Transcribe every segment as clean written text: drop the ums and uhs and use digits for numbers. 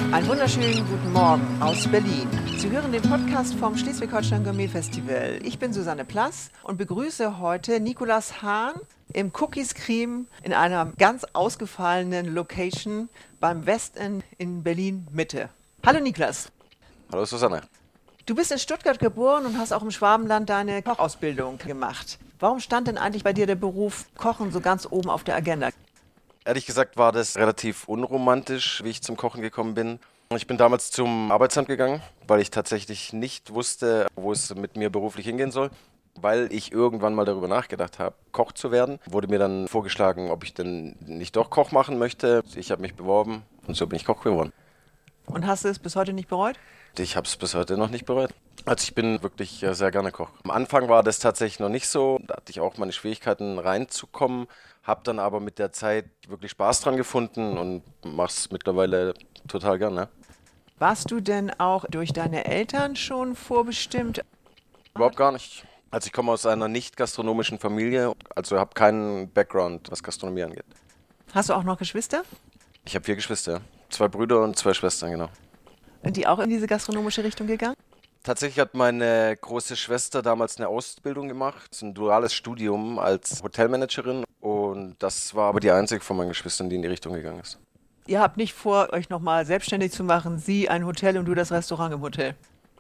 Einen wunderschönen guten Morgen aus Berlin. Sie hören den Podcast vom Schleswig-Holstein Gourmet Festival. Ich bin Susanne Plass und begrüße heute Nikolaus Hahn im Cookies Cream in einer ganz ausgefallenen Location beim Westend in Berlin Mitte. Hallo Niklas. Hallo Susanne. Du bist in Stuttgart geboren und hast auch im Schwabenland deine Kochausbildung gemacht. Warum stand denn eigentlich bei dir der Beruf Kochen so ganz oben auf der Agenda? Ehrlich gesagt war das relativ unromantisch, wie ich zum Kochen gekommen bin. Ich bin damals zum Arbeitsamt gegangen, weil ich tatsächlich nicht wusste, wo es mit mir beruflich hingehen soll. Weil ich irgendwann mal darüber nachgedacht habe, Koch zu werden, wurde mir dann vorgeschlagen, ob ich denn nicht doch Koch machen möchte. Ich habe mich beworben und so bin ich Koch geworden. Und hast du es bis heute nicht bereut? Ich habe es bis heute noch nicht bereut. Also ich bin wirklich sehr gerne Koch. Am Anfang war das tatsächlich noch nicht so. Da hatte ich auch meine Schwierigkeiten reinzukommen. Habe dann aber mit der Zeit wirklich Spaß dran gefunden und mache es mittlerweile total gerne. Warst du denn auch durch deine Eltern schon vorbestimmt? Überhaupt gar nicht. Also ich komme aus einer nicht gastronomischen Familie, also habe keinen Background, was Gastronomie angeht. Hast du auch noch Geschwister? Ich habe 4 Geschwister, 2 Brüder und 2 Schwestern, genau. Sind die auch in diese gastronomische Richtung gegangen? Tatsächlich hat meine große Schwester damals eine Ausbildung gemacht, ein duales Studium als Hotelmanagerin und das war aber die einzige von meinen Geschwistern, die in die Richtung gegangen ist. Ihr habt nicht vor, euch nochmal selbstständig zu machen, sie ein Hotel und du das Restaurant im Hotel.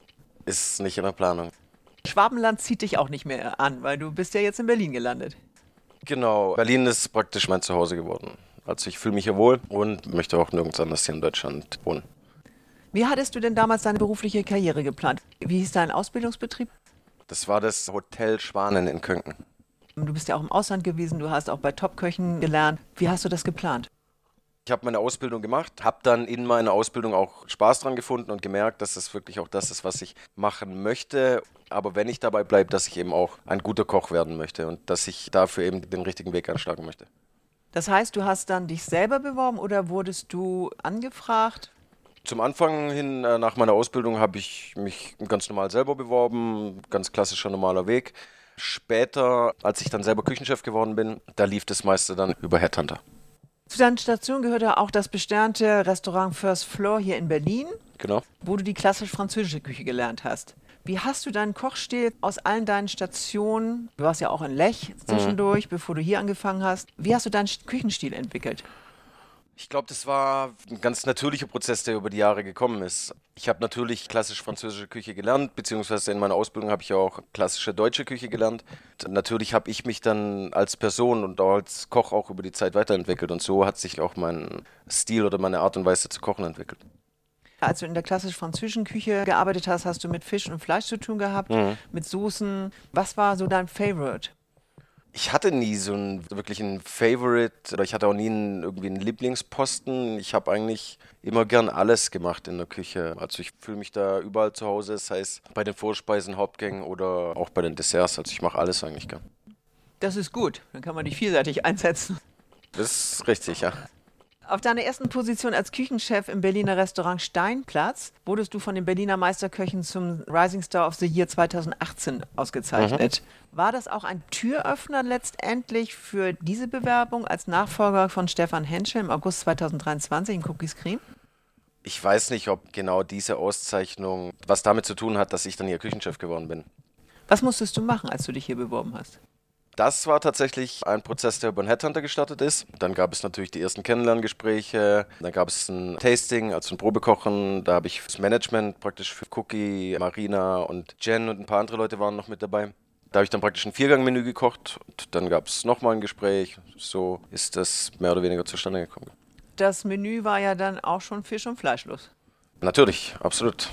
Ist nicht in der Planung. Schwabenland zieht dich auch nicht mehr an, weil du bist ja jetzt in Berlin gelandet. Genau, Berlin ist praktisch mein Zuhause geworden. Also ich fühle mich hier wohl und möchte auch nirgends anders hier in Deutschland wohnen. Wie hattest du denn damals deine berufliche Karriere geplant? Wie hieß dein Ausbildungsbetrieb? Das war das Hotel Schwanen in Könken. Du bist ja auch im Ausland gewesen, du hast auch bei Top-Köchen gelernt. Wie hast du das geplant? Ich habe meine Ausbildung gemacht, habe dann in meiner Ausbildung auch Spaß dran gefunden und gemerkt, dass das wirklich auch das ist, was ich machen möchte. Aber wenn ich dabei bleibe, dass ich eben auch ein guter Koch werden möchte und dass ich dafür eben den richtigen Weg einschlagen möchte. Das heißt, du hast dann dich selber beworben oder wurdest du angefragt? Zum Anfang hin nach meiner Ausbildung habe ich mich ganz normal selber beworben, ganz klassischer normaler Weg. Später, als ich dann selber Küchenchef geworden bin, da lief das meiste dann über Headhunter. Zu deiner Station gehörte auch das besternte Restaurant First Floor hier in Berlin, Genau. wo du die klassisch französische Küche gelernt hast. Wie hast du deinen Kochstil aus allen deinen Stationen, du warst ja auch in Lech zwischendurch, bevor du hier angefangen hast, wie hast du deinen Küchenstil entwickelt? Ich glaube, das war ein ganz natürlicher Prozess, der über die Jahre gekommen ist. Ich habe natürlich klassisch französische Küche gelernt, beziehungsweise in meiner Ausbildung habe ich ja auch klassische deutsche Küche gelernt. Natürlich habe ich mich dann als Person und auch als Koch auch über die Zeit weiterentwickelt und so hat sich auch mein Stil oder meine Art und Weise zu kochen entwickelt. Als du in der klassisch französischen Küche gearbeitet hast, hast du mit Fisch und Fleisch zu tun gehabt, mit Soßen. Was war so dein Favorite? Ich hatte nie so einen wirklichen Favorite oder ich hatte auch nie irgendwie einen Lieblingsposten. Ich habe eigentlich immer gern alles gemacht in der Küche. Also ich fühle mich da überall zu Hause, sei es bei den Vorspeisen, Hauptgängen oder auch bei den Desserts. Also ich mache alles eigentlich gern. Das ist gut, dann kann man dich vielseitig einsetzen. Das ist richtig, ja. Auf deiner ersten Position als Küchenchef im Berliner Restaurant Steinplatz wurdest du von den Berliner Meisterköchen zum Rising Star of the Year 2018 ausgezeichnet. War das auch ein Türöffner letztendlich für diese Bewerbung als Nachfolger von Stefan Henschel im August 2023 in Cookies Cream? Ich weiß nicht, ob genau diese Auszeichnung was damit zu tun hat, dass ich dann hier Küchenchef geworden bin. Was musstest du machen, als du dich hier beworben hast? Das war tatsächlich ein Prozess, der über einen Headhunter gestartet ist. Dann gab es natürlich die ersten Kennenlerngespräche, dann gab es ein Tasting, also ein Probekochen. Da habe ich das Management praktisch für Cookie, Marina und Jen und ein paar andere Leute waren noch mit dabei. Da habe ich dann praktisch ein 4-Gang-Menü gekocht und dann gab es nochmal ein Gespräch. So ist das mehr oder weniger zustande gekommen. Das Menü war ja dann auch schon fisch- und fleischlos. Natürlich, absolut.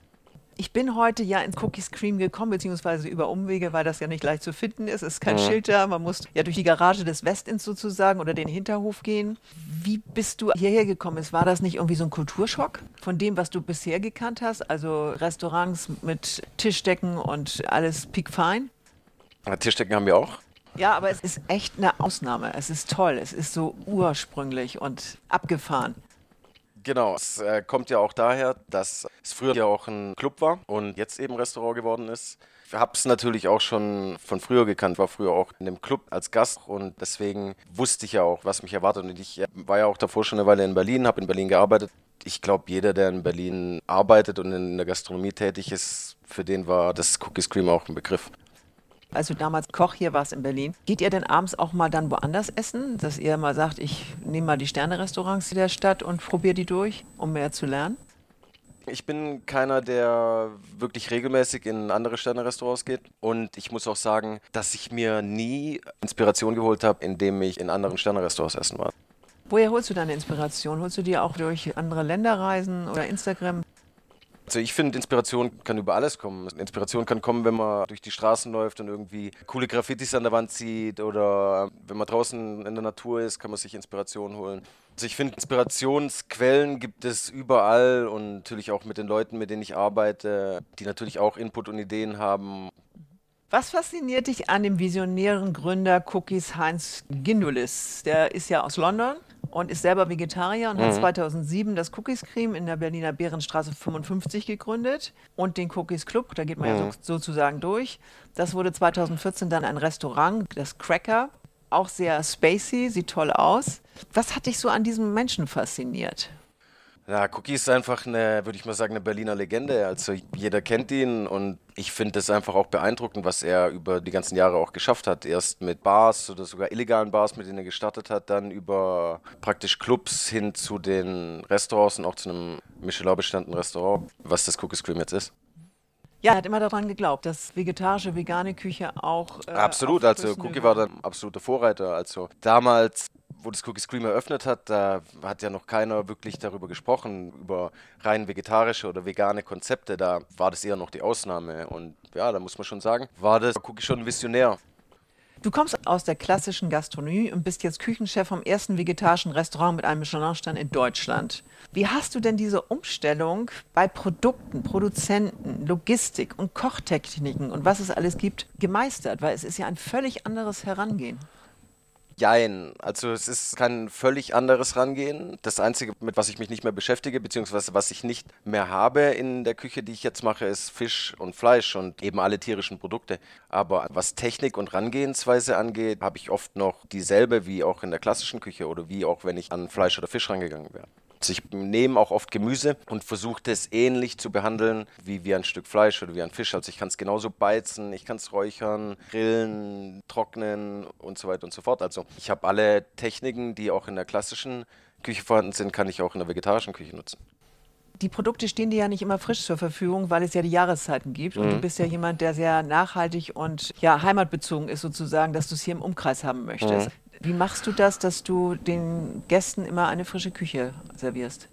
Ich bin heute ja ins Cookies Cream gekommen, beziehungsweise über Umwege, weil das ja nicht leicht zu finden ist. Es ist kein Schild da, man muss ja durch die Garage des Westinns sozusagen oder den Hinterhof gehen. Wie bist du hierher gekommen? War das nicht irgendwie so ein Kulturschock von dem, was du bisher gekannt hast? Also Restaurants mit Tischdecken und alles piekfein? Tischdecken haben wir auch. Ja, aber es ist echt eine Ausnahme. Es ist toll, es ist so ursprünglich und abgefahren. Genau, es kommt ja auch daher, dass es früher ja auch ein Club war und jetzt eben Restaurant geworden ist. Ich habe es natürlich auch schon von früher gekannt, war früher auch in dem Club als Gast und deswegen wusste ich ja auch, was mich erwartet. Und ich war ja auch davor schon eine Weile in Berlin, habe in Berlin gearbeitet. Ich glaube, jeder, der in Berlin arbeitet und in der Gastronomie tätig ist, für den war das Cookies Cream auch ein Begriff. Als du damals Koch hier warst in Berlin, geht ihr denn abends auch mal dann woanders essen? Dass ihr mal sagt, ich nehme mal die Sterne-Restaurants der Stadt und probiere die durch, um mehr zu lernen? Ich bin keiner, der wirklich regelmäßig in andere Sterne-Restaurants geht. Und ich muss auch sagen, dass ich mir nie Inspiration geholt habe, indem ich in anderen Sterne-Restaurants essen war. Woher holst du deine Inspiration? Holst du die auch durch andere Länderreisen oder Instagram? Also ich finde, Inspiration kann über alles kommen. Inspiration kann kommen, wenn man durch die Straßen läuft und irgendwie coole Graffitis an der Wand sieht, oder wenn man draußen in der Natur ist, kann man sich Inspiration holen. Also ich finde, Inspirationsquellen gibt es überall und natürlich auch mit den Leuten, mit denen ich arbeite, die natürlich auch Input und Ideen haben. Was fasziniert dich an dem visionären Gründer Cookies, Heinz Gindulis? Der ist ja aus London und ist selber Vegetarier und hat 2007 das Cookies Cream in der Berliner Behrenstraße 55 gegründet und den Cookies Club, da geht man ja sozusagen durch. Das wurde 2014 dann ein Restaurant, das Cracker, auch sehr spacey, sieht toll aus. Was hat dich so an diesem Menschen fasziniert? Ja, Cookie ist einfach eine, würde ich mal sagen, eine Berliner Legende. Also jeder kennt ihn und ich finde es einfach auch beeindruckend, was er über die ganzen Jahre auch geschafft hat. Erst mit Bars oder sogar illegalen Bars, mit denen er gestartet hat, dann über praktisch Clubs hin zu den Restaurants und auch zu einem Michelin-bestandenen Restaurant, was das Cookies Cream jetzt ist. Ja, er hat immer daran geglaubt, dass vegetarische, vegane Küche auch Absolut, also Cookie war dann absoluter Vorreiter. Also damals, wo das Cookies Cream eröffnet hat, da hat ja noch keiner wirklich darüber gesprochen, über rein vegetarische oder vegane Konzepte. Da war das eher noch die Ausnahme. Und ja, da muss man schon sagen, war das Cookie schon ein Visionär. Du kommst aus der klassischen Gastronomie und bist jetzt Küchenchef vom ersten vegetarischen Restaurant mit einem Michelin-Stern in Deutschland. Wie hast du denn diese Umstellung bei Produkten, Produzenten, Logistik und Kochtechniken und was es alles gibt, gemeistert? Weil es ist ja ein völlig anderes Herangehen. Jein, also es ist kein völlig anderes Rangehen. Das Einzige, mit was ich mich nicht mehr beschäftige, beziehungsweise was ich nicht mehr habe in der Küche, die ich jetzt mache, ist Fisch und Fleisch und eben alle tierischen Produkte. Aber was Technik und Rangehensweise angeht, habe ich oft noch dieselbe wie auch in der klassischen Küche oder wie auch wenn ich an Fleisch oder Fisch rangegangen wäre. Also ich nehme auch oft Gemüse und versuche das ähnlich zu behandeln wie ein Stück Fleisch oder wie ein Fisch. Also ich kann es genauso beizen, ich kann es räuchern, grillen, trocknen und so weiter und so fort. Also ich habe alle Techniken, die auch in der klassischen Küche vorhanden sind, kann ich auch in der vegetarischen Küche nutzen. Die Produkte stehen dir ja nicht immer frisch zur Verfügung, weil es ja die Jahreszeiten gibt. Und du bist ja jemand, der sehr nachhaltig und ja, heimatbezogen ist sozusagen, dass du es hier im Umkreis haben möchtest. Wie machst du das, dass du den Gästen immer eine frische Küche servierst?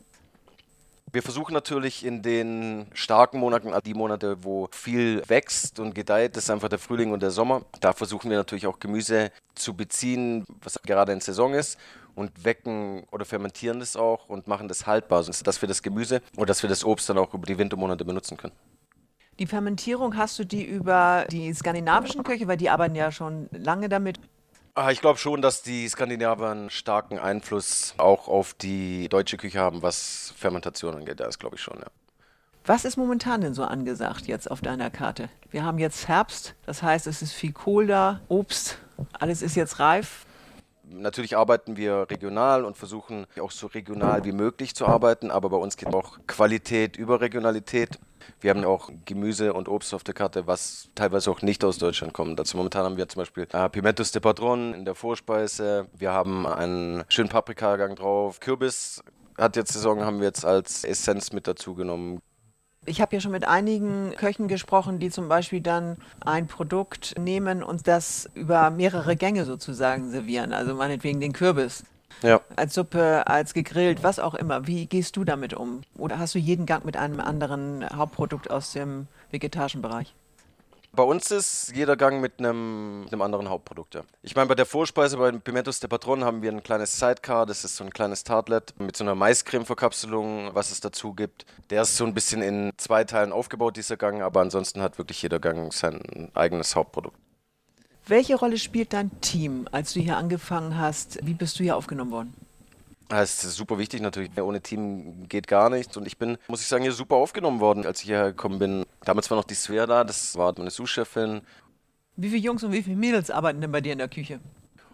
Wir versuchen natürlich in den starken Monaten, die Monate, wo viel wächst und gedeiht, das ist einfach der Frühling und der Sommer. Da versuchen wir natürlich auch Gemüse zu beziehen, was gerade in Saison ist, und wecken oder fermentieren das auch und machen das haltbar, dass wir das Gemüse oder dass wir das Obst dann auch über die Wintermonate benutzen können. Die Fermentierung, hast du die über die skandinavischen Köche, weil die arbeiten ja schon lange damit. Ich glaube schon, dass die Skandinavier einen starken Einfluss auch auf die deutsche Küche haben, was Fermentation angeht. Das glaube ich schon, ja. Was ist momentan denn so angesagt jetzt auf deiner Karte? Wir haben jetzt Herbst, das heißt, es ist viel Kohl da, Obst, alles ist jetzt reif. Natürlich arbeiten wir regional und versuchen auch so regional wie möglich zu arbeiten, aber bei uns geht auch Qualität über Regionalität. Wir haben auch Gemüse und Obst auf der Karte, was teilweise auch nicht aus Deutschland kommt. Also momentan haben wir zum Beispiel Pimentos de Padron in der Vorspeise. Wir haben einen schönen Paprikagang drauf. Kürbis hat jetzt Saison, haben wir jetzt als Essenz mit dazu genommen. Ich habe ja schon mit einigen Köchen gesprochen, die zum Beispiel dann ein Produkt nehmen und das über mehrere Gänge sozusagen servieren. Also meinetwegen den Kürbis. Ja. Als Suppe, als gegrillt, was auch immer. Wie gehst du damit um? Oder hast du jeden Gang mit einem anderen Hauptprodukt aus dem vegetarischen Bereich? Bei uns ist jeder Gang mit einem anderen Hauptprodukt, ja. Ich meine, bei der Vorspeise, bei den Pimentos de Patron, haben wir ein kleines Sidecar, das ist so ein kleines Tartlet mit so einer Maiscreme-Verkapselung, was es dazu gibt. Der ist so ein bisschen in 2 Teilen aufgebaut, dieser Gang, aber ansonsten hat wirklich jeder Gang sein eigenes Hauptprodukt. Welche Rolle spielt dein Team, als du hier angefangen hast? Wie bist du hier aufgenommen worden? Das ist super wichtig natürlich. Ohne Team geht gar nichts. Und ich bin, muss ich sagen, hier super aufgenommen worden, als ich hierher gekommen bin. Damals war noch die Svea da, das war meine Sous-Chefin. Wie viele Jungs und wie viele Mädels arbeiten denn bei dir in der Küche?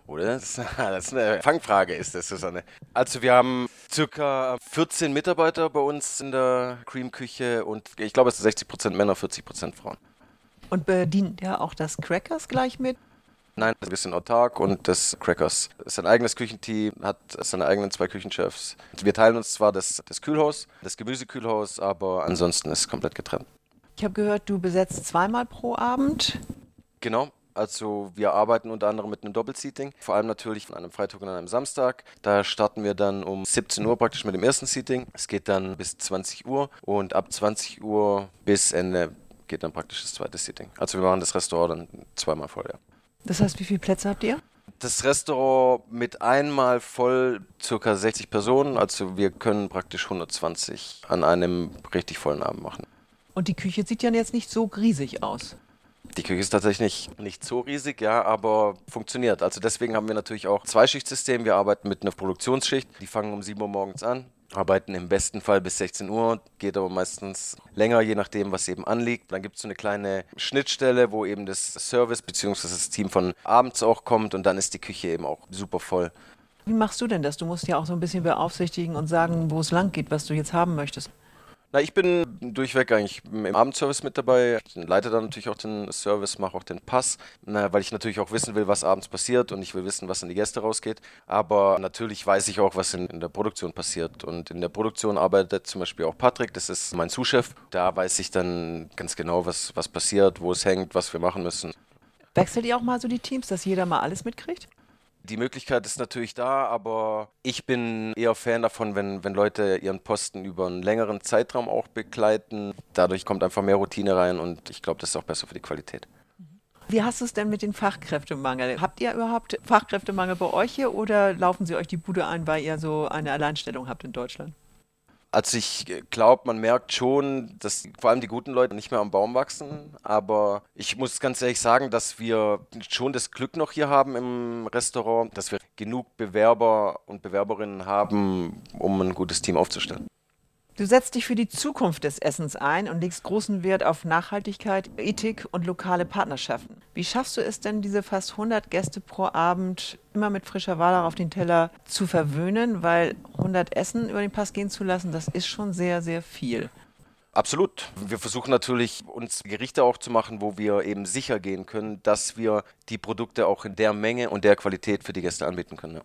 Oder? Das ist eine Fangfrage, ist das, Susanne. Also wir haben circa 14 Mitarbeiter bei uns in der Cream-Küche und ich glaube, es sind 60% Männer, 40% Frauen. Und bedient ja auch das Crackers gleich mit? Nein, wir sind autark und das Crackers ist ein eigenes Küchenteam, hat seine eigenen 2 Küchenchefs. Wir teilen uns zwar das Kühlhaus, das Gemüsekühlhaus, aber ansonsten ist es komplett getrennt. Ich habe gehört, du besetzt zweimal pro Abend. Genau. Also wir arbeiten unter anderem mit einem Doppelseating, vor allem natürlich an einem Freitag und an einem Samstag. Da starten wir dann um 17 Uhr praktisch mit dem ersten Seating. Es geht dann bis 20 Uhr und ab 20 Uhr bis Ende geht dann praktisch das zweite Seating. Also wir machen das Restaurant dann zweimal voll, ja. Das heißt, wie viele Plätze habt ihr? Das Restaurant mit einmal voll circa 60 Personen, also wir können praktisch 120 an einem richtig vollen Abend machen. Und die Küche sieht ja jetzt nicht so riesig aus. Die Küche ist tatsächlich nicht so riesig, ja, aber funktioniert. Also deswegen haben wir natürlich auch Zweischichtsystem. Wir arbeiten mit einer Produktionsschicht. Die fangen um 7 Uhr morgens an, arbeiten im besten Fall bis 16 Uhr, geht aber meistens länger, je nachdem, was eben anliegt. Dann gibt es so eine kleine Schnittstelle, wo eben das Service bzw. das Team von abends auch kommt und dann ist die Küche eben auch super voll. Wie machst du denn das? Du musst ja auch so ein bisschen beaufsichtigen und sagen, wo es lang geht, was du jetzt haben möchtest. Na, ich bin durchweg eigentlich im Abendservice mit dabei. Ich leite dann natürlich auch den Service, mache auch den Pass, weil ich natürlich auch wissen will, was abends passiert und ich will wissen, was an die Gäste rausgeht. Aber natürlich weiß ich auch, was in der Produktion passiert. Und in der Produktion arbeitet zum Beispiel auch Patrick, das ist mein Sous-Chef. Da weiß ich dann ganz genau, was passiert, wo es hängt, was wir machen müssen. Wechselt ihr auch mal so die Teams, dass jeder mal alles mitkriegt? Die Möglichkeit ist natürlich da, aber ich bin eher Fan davon, wenn Leute ihren Posten über einen längeren Zeitraum auch begleiten. Dadurch kommt einfach mehr Routine rein und ich glaube, das ist auch besser für die Qualität. Wie hast du es denn mit dem Fachkräftemangel? Habt ihr überhaupt Fachkräftemangel bei euch hier oder laufen sie euch die Bude ein, weil ihr so eine Alleinstellung habt in Deutschland? Also ich glaube, man merkt schon, dass vor allem die guten Leute nicht mehr am Baum wachsen. Aber ich muss ganz ehrlich sagen, dass wir schon das Glück noch hier haben im Restaurant, dass wir genug Bewerber und Bewerberinnen haben, um ein gutes Team aufzustellen. Du setzt dich für die Zukunft des Essens ein und legst großen Wert auf Nachhaltigkeit, Ethik und lokale Partnerschaften. Wie schaffst du es denn, diese fast 100 Gäste pro Abend immer mit frischer Ware auf den Teller zu verwöhnen? Weil 100 Essen über den Pass gehen zu lassen, das ist schon sehr, sehr viel. Absolut. Wir versuchen natürlich, uns Gerichte auch zu machen, wo wir eben sicher gehen können, dass wir die Produkte auch in der Menge und der Qualität für die Gäste anbieten können. Ja.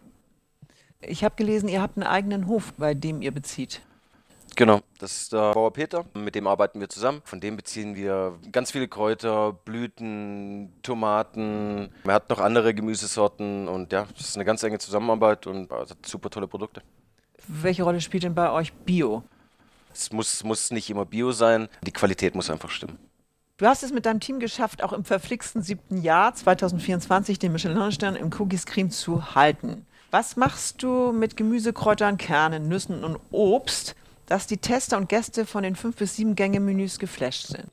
Ich habe gelesen, ihr habt einen eigenen Hof, bei dem ihr bezieht. Genau, das ist der Bauer Peter, mit dem arbeiten wir zusammen. Von dem beziehen wir ganz viele Kräuter, Blüten, Tomaten. Er hat noch andere Gemüsesorten und ja, das ist eine ganz enge Zusammenarbeit und hat super tolle Produkte. Welche Rolle spielt denn bei euch Bio? Es muss nicht immer Bio sein, die Qualität muss einfach stimmen. Du hast es mit deinem Team geschafft, auch im verflixten 7. Jahr 2024 den Michelin-Stern im Cookies Cream zu halten. Was machst du mit Gemüse, Kräutern, Kernen, Nüssen und Obst, dass die Tester und Gäste von den 5 bis 7 Gänge-Menüs geflasht sind?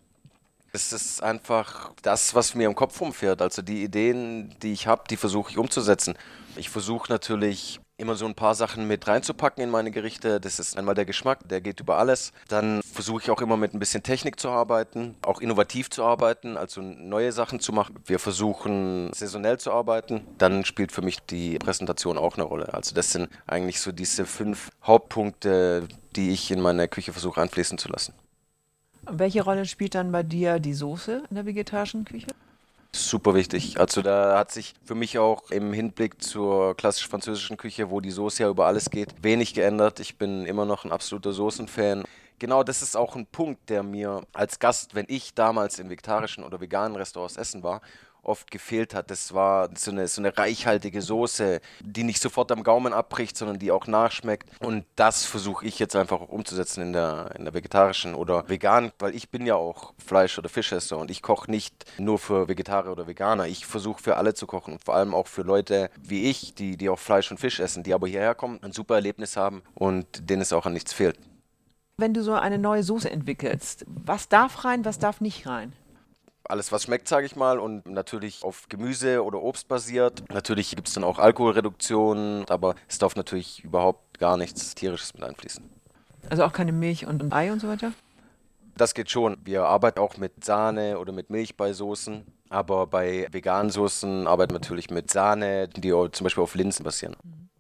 Es ist einfach das, was mir im Kopf rumfährt. Also die Ideen, die ich habe, die versuche ich umzusetzen. Ich versuche natürlich immer so ein paar Sachen mit reinzupacken in meine Gerichte. Das ist einmal der Geschmack, der geht über alles. Dann versuche ich auch immer mit ein bisschen Technik zu arbeiten, auch innovativ zu arbeiten, also neue Sachen zu machen. Wir versuchen saisonell zu arbeiten. Dann spielt für mich die Präsentation auch eine Rolle. Also das sind eigentlich so diese 5 Hauptpunkte, die ich in meine Küche versuche einfließen zu lassen. Und welche Rolle spielt dann bei dir die Soße in der vegetarischen Küche? Super wichtig. Also da hat sich für mich auch im Hinblick zur klassisch französischen Küche, wo die Soße ja über alles geht, wenig geändert. Ich bin immer noch ein absoluter Soßenfan. Genau, das ist auch ein Punkt, der mir als Gast, wenn ich damals in vegetarischen oder veganen Restaurants essen war, oft gefehlt hat. Das war so eine reichhaltige Soße, die nicht sofort am Gaumen abbricht, sondern die auch nachschmeckt. Und das versuche ich jetzt einfach auch umzusetzen in der vegetarischen oder veganen, weil ich bin ja auch Fleisch- oder Fischesser und ich koche nicht nur für Vegetarier oder Veganer. Ich versuche für alle zu kochen und vor allem auch für Leute wie ich, die auch Fleisch und Fisch essen, die aber hierher kommen, ein super Erlebnis haben und denen es auch an nichts fehlt. Wenn du so eine neue Soße entwickelst, was darf rein, was darf nicht rein? Alles, was schmeckt, sage ich mal, und natürlich auf Gemüse oder Obst basiert. Natürlich gibt es dann auch Alkoholreduktion, aber es darf natürlich überhaupt gar nichts Tierisches mit einfließen. Also auch keine Milch und Ei und so weiter? Das geht schon. Wir arbeiten auch mit Sahne oder mit Milch bei Soßen. Aber bei veganen Soßen arbeiten wir natürlich mit Sahne, die zum Beispiel auf Linsen basieren.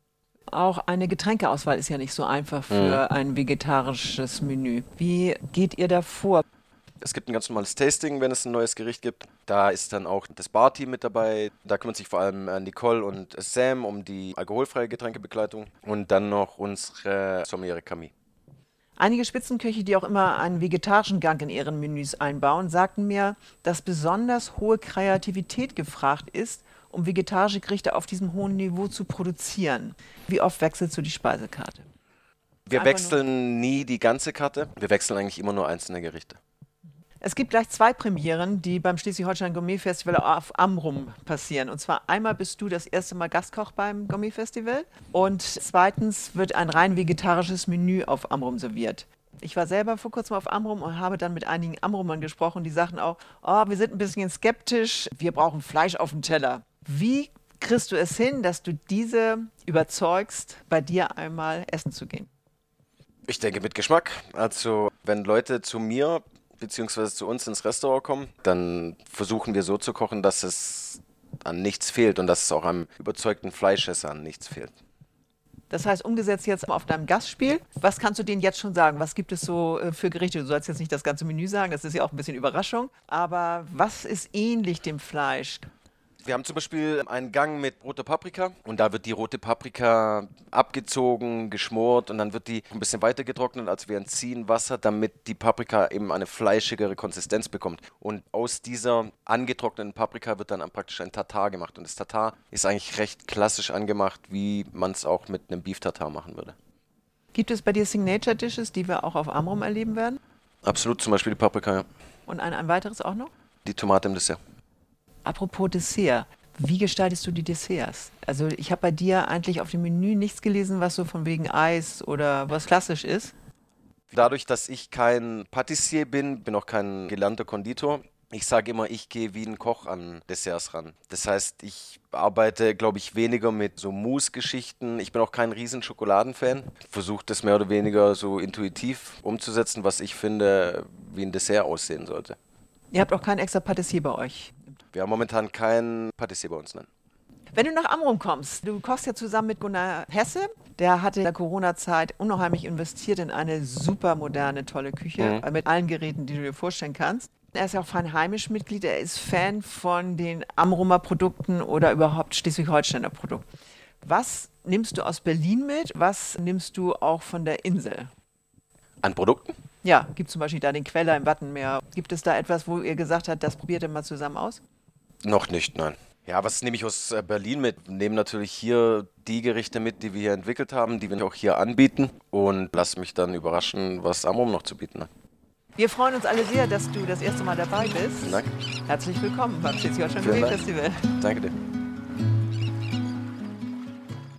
Auch eine Getränkeauswahl ist ja nicht so einfach für ein vegetarisches Menü. Wie geht ihr da vor? Es gibt ein ganz normales Tasting, wenn es ein neues Gericht gibt. Da ist dann auch das Barteam mit dabei. Da kümmert sich vor allem Nicole und Sam um die alkoholfreie Getränkebegleitung. Und dann noch unsere Sommeliere Camille. Einige Spitzenköche, die auch immer einen vegetarischen Gang in ihren Menüs einbauen, sagten mir, dass besonders hohe Kreativität gefragt ist, um vegetarische Gerichte auf diesem hohen Niveau zu produzieren. Wie oft wechselst du die Speisekarte? Wir wechseln nie die ganze Karte. Wir wechseln eigentlich immer nur einzelne Gerichte. Es gibt gleich 2 Premieren, die beim Schleswig-Holstein Gourmet Festival auf Amrum passieren. Und zwar einmal bist du das erste Mal Gastkoch beim Gourmet Festival und zweitens wird ein rein vegetarisches Menü auf Amrum serviert. Ich war selber vor kurzem auf Amrum und habe dann mit einigen Amrumern gesprochen, die sagten auch, oh, wir sind ein bisschen skeptisch, wir brauchen Fleisch auf dem Teller. Wie kriegst du es hin, dass du diese überzeugst, bei dir einmal essen zu gehen? Ich denke mit Geschmack. Also wenn Leute zu mir beziehungsweise zu uns ins Restaurant kommen, dann versuchen wir so zu kochen, dass es an nichts fehlt und dass es auch am überzeugten Fleischesser an nichts fehlt. Das heißt, umgesetzt jetzt auf deinem Gastspiel, was kannst du denen jetzt schon sagen? Was gibt es so für Gerichte? Du sollst jetzt nicht das ganze Menü sagen, das ist ja auch ein bisschen Überraschung. Aber was ist ähnlich dem Fleisch? Wir haben zum Beispiel einen Gang mit roter Paprika und da wird die rote Paprika abgezogen, geschmort und dann wird die ein bisschen weiter getrocknet, also wir entziehen Wasser, damit die Paprika eben eine fleischigere Konsistenz bekommt. Und aus dieser angetrockneten Paprika wird dann praktisch ein Tatar gemacht und das Tatar ist eigentlich recht klassisch angemacht, wie man es auch mit einem Beef Tatar machen würde. Gibt es bei dir Signature Dishes, die wir auch auf Amrum erleben werden? Absolut, zum Beispiel die Paprika, ja. Und ein weiteres auch noch? Die Tomate im Dessert. Apropos Dessert, wie gestaltest du die Desserts? Also ich habe bei dir eigentlich auf dem Menü nichts gelesen, was so von wegen Eis oder was klassisch ist. Dadurch, dass ich kein Patissier bin auch kein gelernter Konditor. Ich sage immer, ich gehe wie ein Koch an Desserts ran. Das heißt, ich arbeite, glaube ich, weniger mit so Mousse-Geschichten. Ich bin auch kein riesen Schokoladenfan. Versuche das mehr oder weniger so intuitiv umzusetzen, was ich finde, wie ein Dessert aussehen sollte. Ihr habt auch keinen extra Patissier bei euch. Wir haben momentan keinen Patissier bei uns, nein. Wenn du nach Amrum kommst, du kochst ja zusammen mit Gunnar Hesse, der hatte in der Corona-Zeit unheimlich investiert in eine super moderne, tolle Küche mit allen Geräten, die du dir vorstellen kannst. Er ist ja auch fein heimisch Mitglied, er ist Fan von den Amrumer Produkten oder überhaupt Schleswig-Holsteiner Produkten. Was nimmst du aus Berlin mit, was nimmst du auch von der Insel? An Produkten? Ja, gibt zum Beispiel da den Queller im Wattenmeer. Gibt es da etwas, wo ihr gesagt habt, das probiert ihr mal zusammen aus? Noch nicht, nein. Ja, was nehme ich aus Berlin mit? Nehme natürlich hier die Gerichte mit, die wir hier entwickelt haben, die wir auch hier anbieten und lasse mich dann überraschen, was Amrum noch zu bieten hat. Wir freuen uns alle sehr, dass du das erste Mal dabei bist. Vielen Dank. Herzlich willkommen beim Schleswig-Holstein Vielen Gourmet Dank. Festival. Danke dir.